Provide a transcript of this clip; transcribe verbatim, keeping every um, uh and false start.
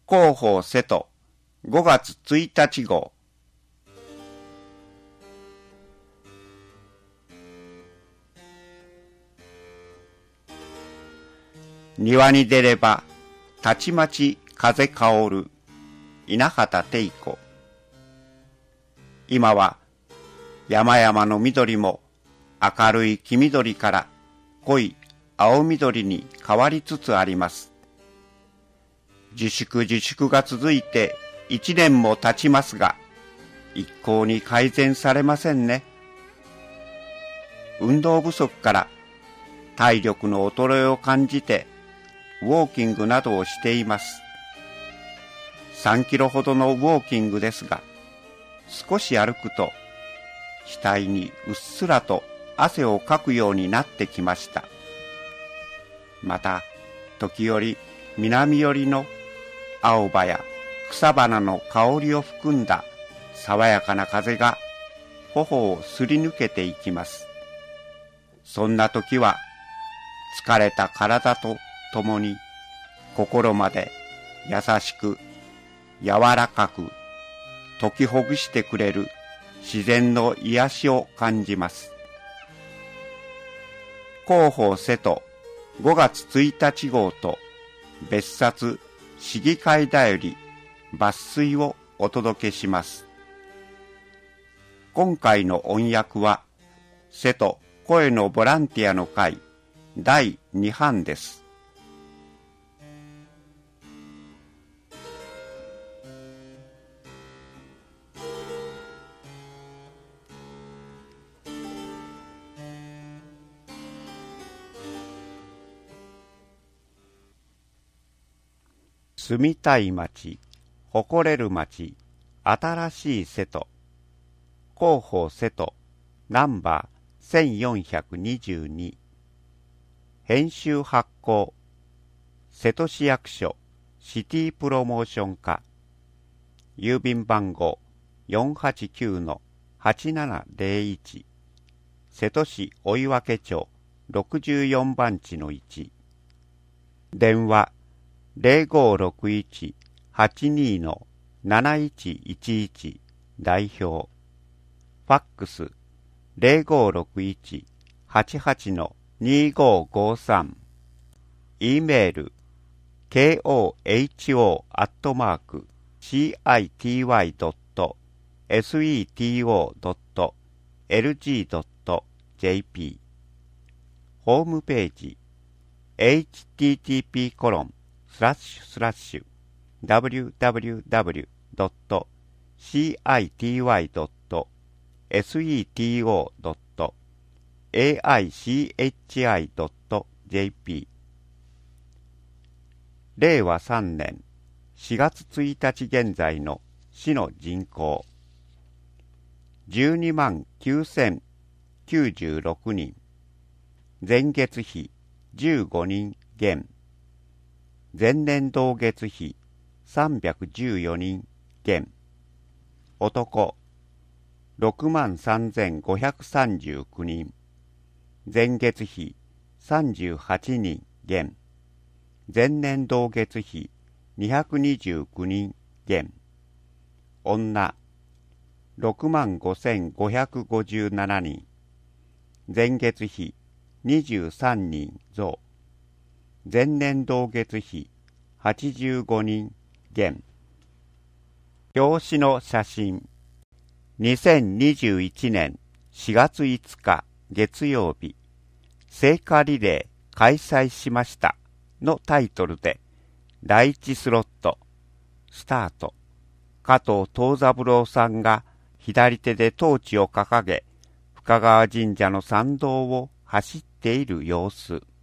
広報瀬戸ごがつついたち号。庭に出ればたちまち風香る稲畑貞子。今は山々の緑も明るい黄緑から濃い青緑に変わりつつあります。自粛自粛が続いて一年も経ちますが、一向に改善されませんね。運動不足から体力の衰えを感じてウォーキングなどをしています。さんキロほどのウォーキングですが、少し歩くと額にうっすらと汗をかくようになってきました。また時折南寄りの青葉や草花の香りを含んだ爽やかな風が頬をすり抜けていきます。そんな時は疲れた体とともに心まで優しく柔らかく解きほぐしてくれる自然の癒しを感じます。広報瀬戸ごがつついたち号と別冊市議会だより抜粋をお届けします。今回の音訳は瀬戸声のボランティアの会だいに版です。住みたい町、誇れる町、新しい瀬戸。広報瀬戸ナンバーせんよんひゃくにじゅうに。編集発行瀬戸市役所シティプロモーション課。郵便番号 よんはちきゅうのはちななゼロいち。瀬戸市追分町ろくじゅうよんばんちのいち。電話ゼロごろくいちはちにのなないちいちいち代表。ファックスゼロごろくいちはちはちのにごごさん。E メール ケーオーエイチオー アットマーク シーアイティーワイ ドット エスイーティーオー ドット エルジー ドット ジェーピー。ホームページ エイチティーティーピー コロンスラッシュスラッシュ ダブリューダブリューダブリュー ドット シーアイティーワイ ドット エスイーティーオー ドット エーアイシーエイチアイ ドット ジェーピー。れいわさんねんしがつついたち現在の市の人口じゅうにまんきゅうせんきゅうじゅうろくにん。前月比じゅうごにん減。前年同月比さんびゃくじゅうよにん減。男ろくまんさんぜんごひゃくさんじゅうきゅうにん。前月比さんじゅうはちにん減。前年同月比にひゃくにじゅうきゅうにん減。女ろくまんごせんごひゃくごじゅうななにん。前月比にじゅうさんにん増。前年同月比はちじゅうごにん減。表紙の写真。にせんにじゅういちねんしがついつか月曜日、聖火リレー開催しましたのタイトルで、だいいちスロット、スタート。加藤藤三郎さんが左手でトーチを掲げ、深川神社の参道を走っている様子。